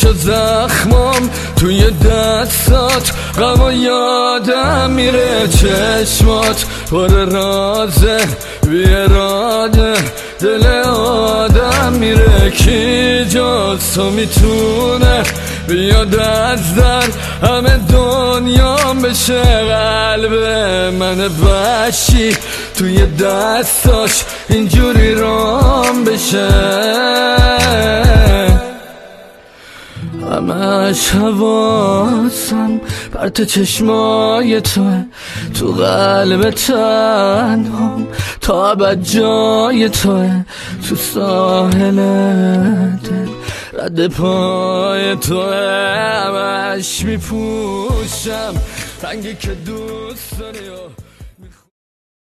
و زخمام توی دستات، غم و یادم میره چشمات پر رازه بی اراده دل آدم میره. کی جز تو میتونه بیاد از در همه دنیام بشه قلب من وحشی توی دستاش اینجوری رام بشه. همش حواسم پرت چشمای توه، تو قلب تنهام تا ابد جای توه، تو ساحل دل رد پای توه. همش میپوشم رنگی که دوست داری